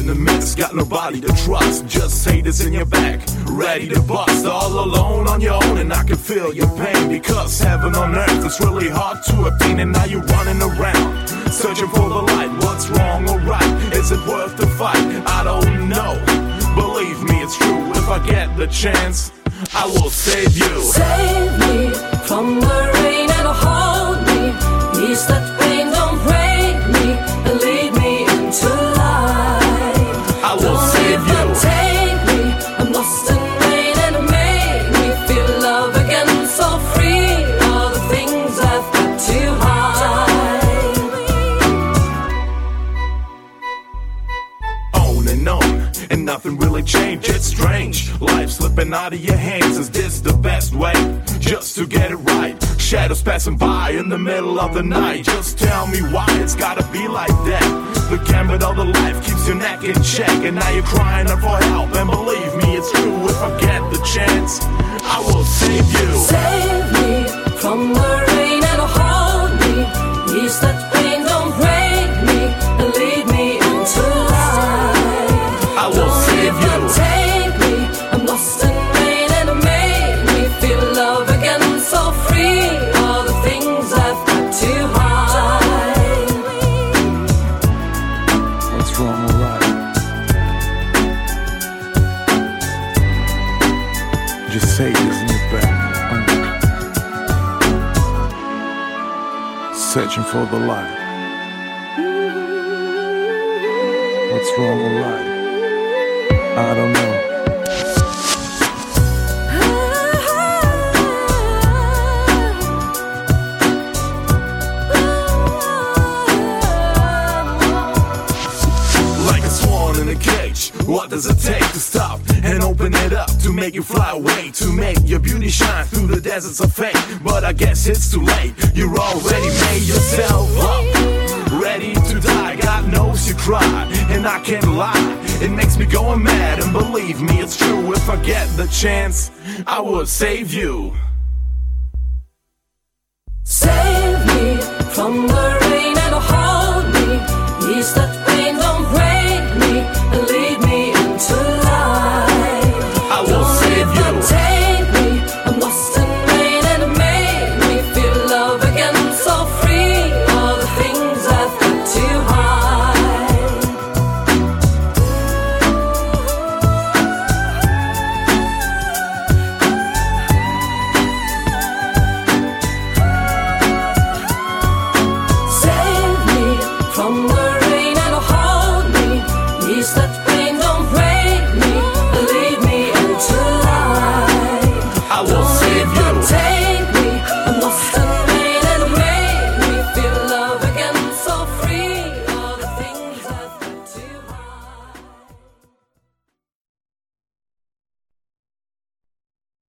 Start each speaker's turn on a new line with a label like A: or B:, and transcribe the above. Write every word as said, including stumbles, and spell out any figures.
A: the midst, got nobody to trust. Just haters in your back, ready to bust. All alone on your own, and I can feel your pain. Because heaven on earth is really hard to obtain. And now you're running around, searching for the light. What's wrong or right? Is it worth the fight? I don't know. Believe me, it's true. If I get the chance, I will save you.
B: Save me from the rain and hold me. Ease that pain, don't break me, and lead me into light.
A: I will
B: Don't
A: save
B: ever
A: you.
B: take me, I'm lost in rain, and make me feel love again. So free, all the things I've got to hide.
A: On and on, and nothing really changed. It's strange, life slipping out of your hands. Is this the best way just to get it right? Shadows passing by in the middle of the night. Just tell me why it's gotta be like that. The gambit of the life keeps your neck in check, and now you're crying out for help. And believe me, it's true. If I get the chance, I will save you.
B: Save me from the rain and hold me. Ease that pain, don't break me, and lead me into light.
A: I will
B: Don't
A: save
B: ever
A: you.
B: take me, I'm lost in rain, and make me feel love again. So free, all the things I've got to hide.
A: What's wrong or right? Just say this in your back. Searching for the light. What's wrong or right? I don't know. Like a swan in a cage, what does it take to stop and open it up? To make you fly away, to make your beauty shine through the deserts of fate. But I guess it's too late, you're already made yourself up, ready to die. God knows you cry, and I can't lie, it makes me go mad. And believe me, it's true. If I get the chance, I will save you.
B: Save me from the rain and hold me. Ease that